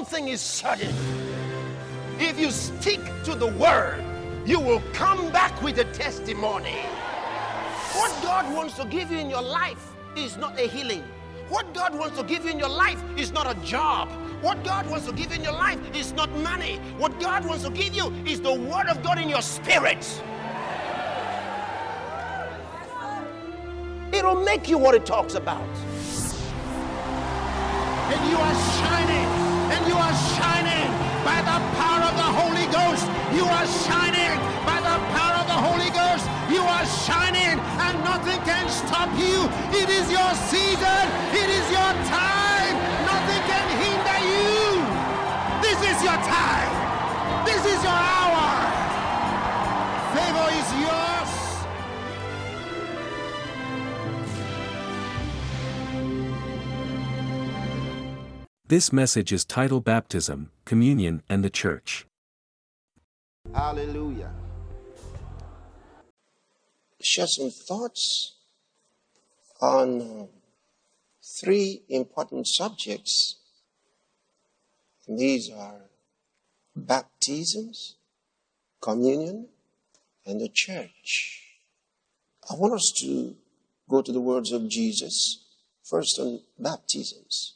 thing is certain. If you stick to the word, you will come back with a testimony. What God wants to give you in your life is not a healing. What God wants to give you in your life is not a job. What God wants to give you in your life is not money. What God wants to give you is the word of God in your spirit. It'll make you what it talks about. And you are shining. And you are shining by the power of the Holy Ghost. You are shining by the power of the Holy Ghost. You are shining and nothing can stop you. It is your season. It is your time. Nothing can hinder you. This is your time. This is your hour. Favor is yours. This message is titled Baptism, Communion, and the Church. Hallelujah. Share some thoughts on three important subjects. And these are baptisms, communion, and the church. I want us to go to the words of Jesus, first on baptisms.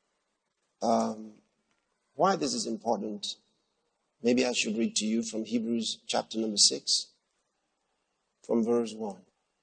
Why this is important, maybe I should read to you from Hebrews chapter number 6, from verse 1.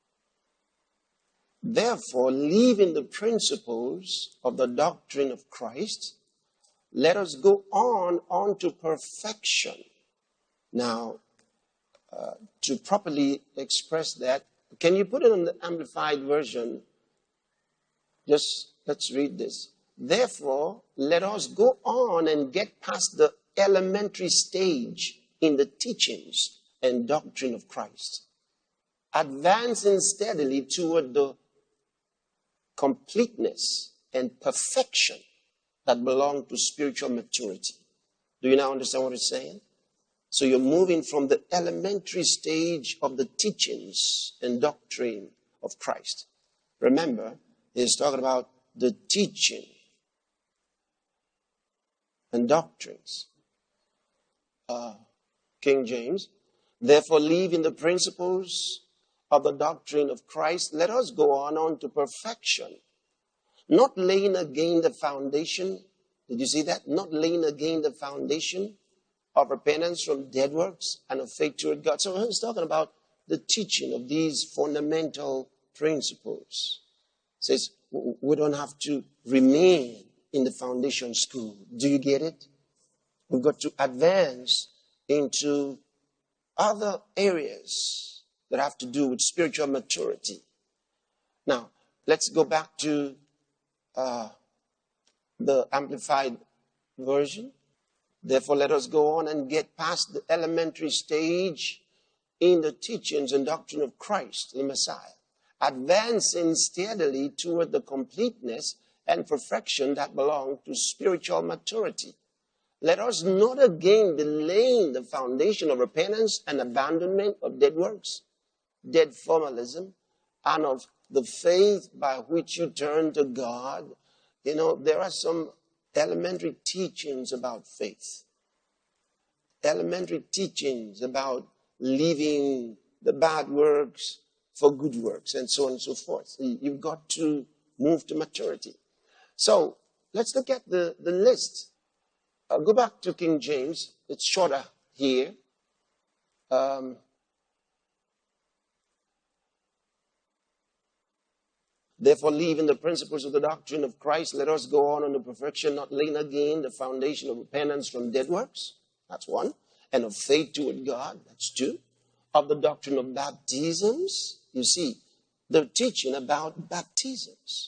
Therefore, leaving the principles of the doctrine of Christ, let us go on unto perfection. Now, to properly express that, can you put it on the Amplified Version? Just let's read this. Therefore, let us go on and get past the elementary stage in the teachings and doctrine of Christ, advancing steadily toward the completeness and perfection that belong to spiritual maturity. Do you now understand what it's saying? So you're moving from the elementary stage of the teachings and doctrine of Christ. Remember, he's talking about the teaching and doctrines. King James, therefore leaving the principles of the doctrine of Christ, let us go on to perfection, not laying again the foundation. Did you see that? Not laying again the foundation of repentance from dead works and of faith toward God. So he's talking about the teaching of these fundamental principles. It says we don't have to remain in the foundation school. Do you get it? We've got to advance into other areas that have to do with spiritual maturity. Now, let's go back to the Amplified Version. Therefore, let us go on and get past the elementary stage in the teachings and doctrine of Christ, the Messiah, advancing steadily toward the completeness and perfection that belong to spiritual maturity. Let us not again be laying the foundation of repentance and abandonment of dead works, dead formalism, and of the faith by which you turn to God. You know, there are some elementary teachings about faith, elementary teachings about leaving the bad works for good works, and so on and so forth. You've got to move to maturity. So let's look at the list. Go back to King James. It's shorter here. Therefore, leaving the principles of the doctrine of Christ, let us go on unto perfection, not laying again the foundation of repentance from dead works. That's one. And of faith toward God. That's two. Of the doctrine of baptisms. You see, they're teaching about baptisms.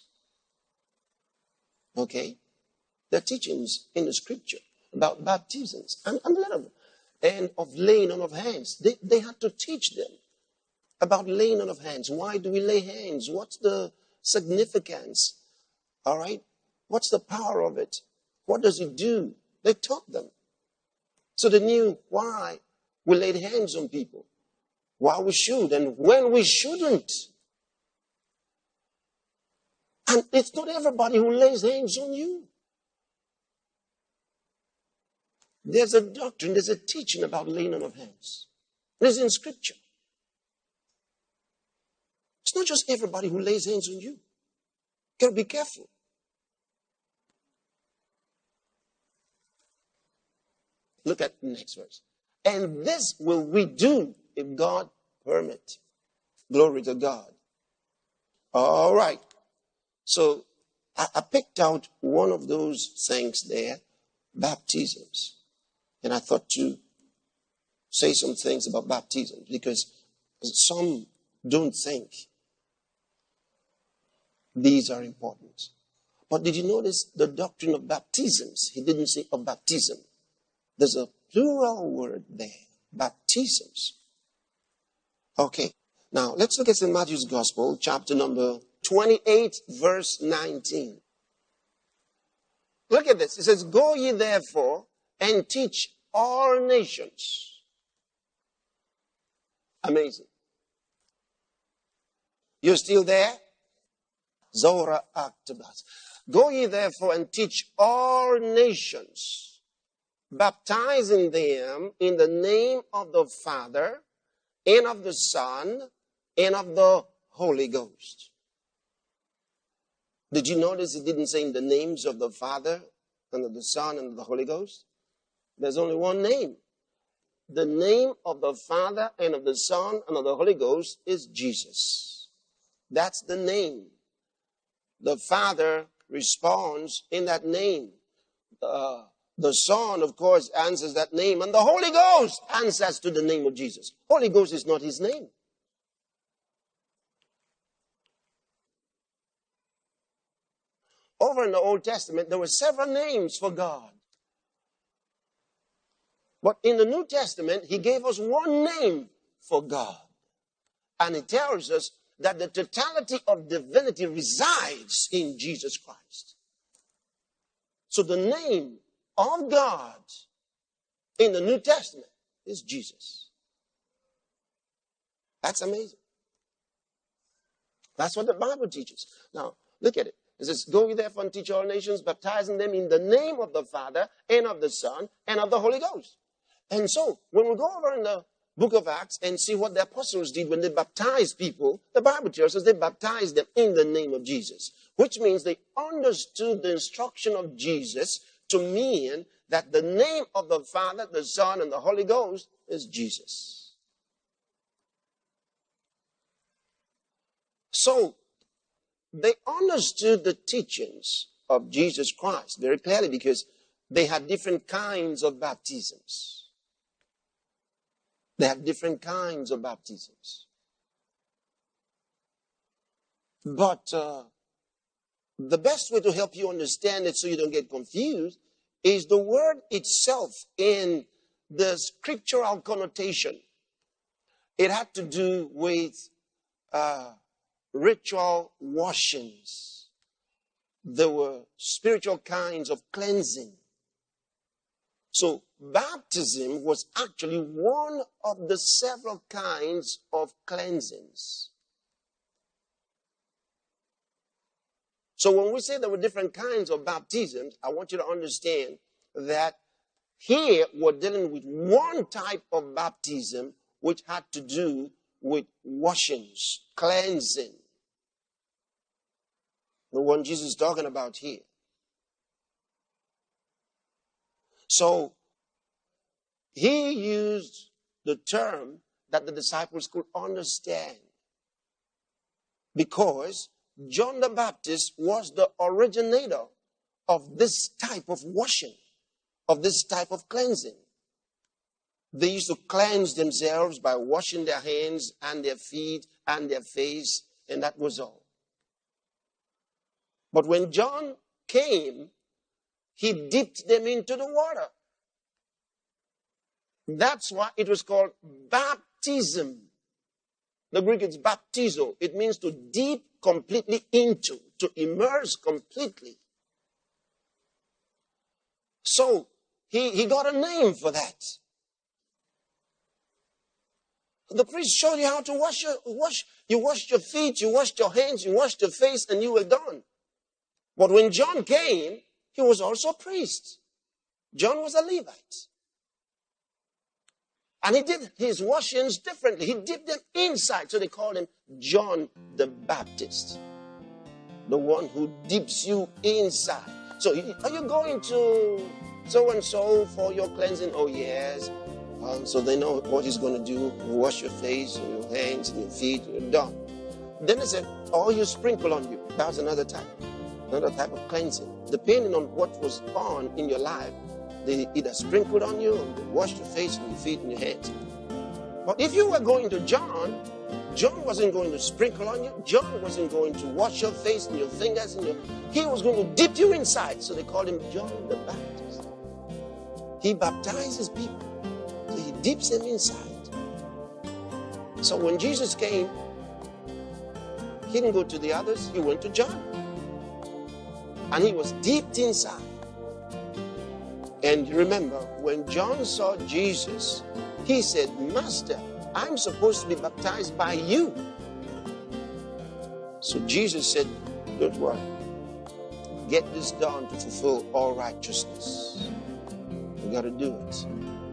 Okay? There are teachings in the scripture about baptisms. And of laying on of hands. They had to teach them about laying on of hands. Why do we lay hands? What's the significance? All right? What's the power of it? What does it do? They taught them. So they knew why we laid hands on people, why we should, and when we shouldn't. And it's not everybody who lays hands on you. There's a doctrine, there's a teaching about laying on of hands. It's in Scripture. It's not just everybody who lays hands on you. You got to be careful. Look at the next verse. And this will we do if God permit. Glory to God. All right. So I picked out one of those things there, baptisms. And I thought to say some things about baptisms because some don't think these are important. But did you notice the doctrine of baptisms? He didn't say of baptism. There's a plural word there, baptisms. Okay, now let's look at St. Matthew's Gospel, chapter number 28, verse 19. Look at this. It says, go ye therefore and teach all nations. Amazing. You're still there? Zora Actabas. Go ye therefore and teach all nations, baptizing them in the name of the Father, and of the Son, and of the Holy Ghost. Did you notice it didn't say in the names of the Father, and of the Son, and of the Holy Ghost? There's only one name. The name of the Father, and of the Son, and of the Holy Ghost is Jesus. That's the name. The Father responds in that name. The Son, of course, answers that name. And the Holy Ghost answers to the name of Jesus. Holy Ghost is not his name. Over in the Old Testament, there were several names for God. But in the New Testament, he gave us one name for God. And it tells us that the totality of divinity resides in Jesus Christ. So the name of God in the New Testament is Jesus. That's amazing. That's what the Bible teaches. Now, look at it. It says, go ye therefore and teach all nations, baptizing them in the name of the Father, and of the Son, and of the Holy Ghost. And so, when we go over in the book of Acts and see what the apostles did when they baptized people, the Bible tells us they baptized them in the name of Jesus, which means they understood the instruction of Jesus to mean that the name of the Father, the Son, and the Holy Ghost is Jesus. So, they understood the teachings of Jesus Christ very clearly because they had different kinds of baptisms. They have different kinds of baptisms. But the best way to help you understand it so you don't get confused is the word itself in the scriptural connotation. It had to do with ritual washings. There were spiritual kinds of cleansing. So baptism was actually one of the several kinds of cleansings. So when we say there were different kinds of baptisms, I want you to understand that here we're dealing with one type of baptism which had to do with washings, cleansing. The one Jesus is talking about here. So, he used the term that the disciples could understand. Because John the Baptist was the originator of this type of washing, of this type of cleansing. They used to cleanse themselves by washing their hands and their feet and their face, and that was all. But when John came, he dipped them into the water. That's why it was called baptism. The Greek is baptizo. It means to dip completely into, to immerse completely. So, he got a name for that. The priest showed you how to wash. You washed your feet, you washed your hands, you washed your face, and you were done. But when John came, he was also a priest. John was a Levite. And he did his washings differently. He dipped them inside. So they called him John the Baptist. The one who dips you inside. So are you going to so-and-so for your cleansing? Oh, yes. So they know what he's going to do. Wash your face, and your hands, and your feet, and you're done. Then they said, oh, you sprinkle on you. That was another type of cleansing. Depending on what was on in your life, they either sprinkled on you, or they washed your face, and your feet, and your hands. But if you were going to John, John wasn't going to sprinkle on you. John wasn't going to wash your face and your fingers. He was going to dip you inside. So they called him John the Baptist. He baptizes people. So he dips them inside. So when Jesus came, he didn't go to the others. He went to John. And he was dipped inside. And remember, when John saw Jesus, he said, Master, I'm supposed to be baptized by you. So Jesus said, don't worry. Get this done to fulfill all righteousness. You got to do it.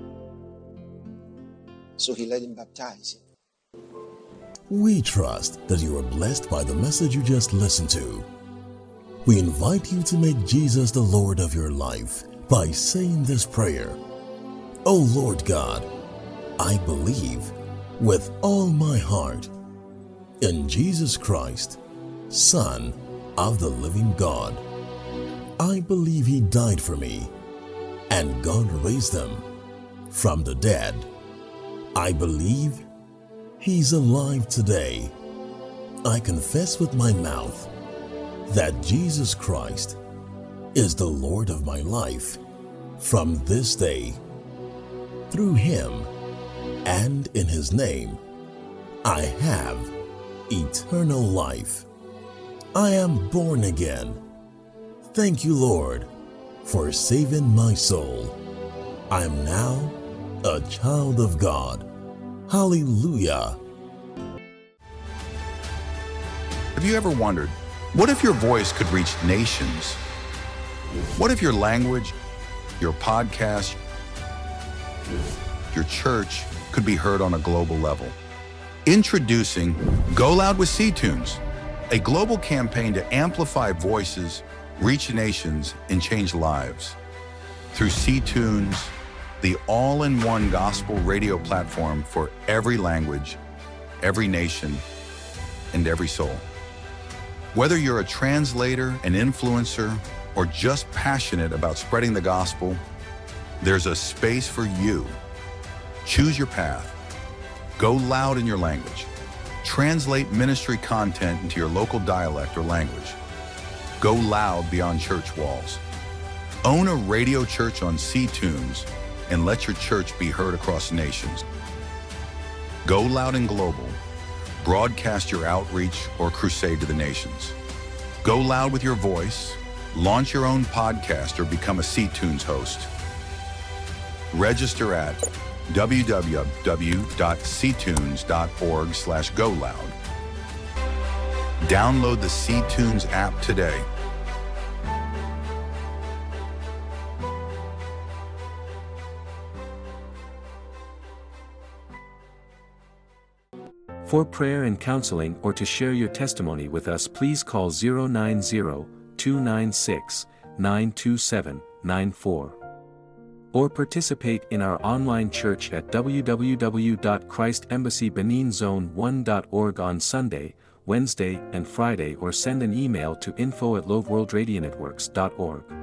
So he let him baptize him. We trust that you are blessed by the message you just listened to. We invite you to make Jesus the Lord of your life by saying this prayer. Oh Lord God, I believe with all my heart in Jesus Christ, Son of the living God. I believe he died for me and God raised him from the dead. I believe he's alive today. I confess with my mouth that Jesus Christ is the Lord of my life from this day. Through him and in his name, I have eternal life. I am born again. Thank you, Lord, for saving my soul. I am now a child of God. Hallelujah. Have you ever wondered, what if your voice could reach nations? What if your language, your podcast, your church could be heard on a global level? Introducing Go Loud with C-Tunes, a global campaign to amplify voices, reach nations, and change lives. Through C-Tunes, the all-in-one gospel radio platform for every language, every nation, and every soul. Whether you're a translator, an influencer, or just passionate about spreading the gospel, there's a space for you. Choose your path. Go loud in your language. Translate ministry content into your local dialect or language. Go loud beyond church walls. Own a radio church on C-Tunes and let your church be heard across nations. Go loud and global. Broadcast your outreach or crusade to the nations. Go loud with your voice. Launch your own podcast or become a C-Tunes host. Register at www.ctunes.org/goloud. Download the C-Tunes app today. For prayer and counseling or to share your testimony with us, please call 090-296-92794. Or participate in our online church at www.christembassybeninzone1.org on Sunday, Wednesday, and Friday, or send an email to info@loveworldradionetworks.org.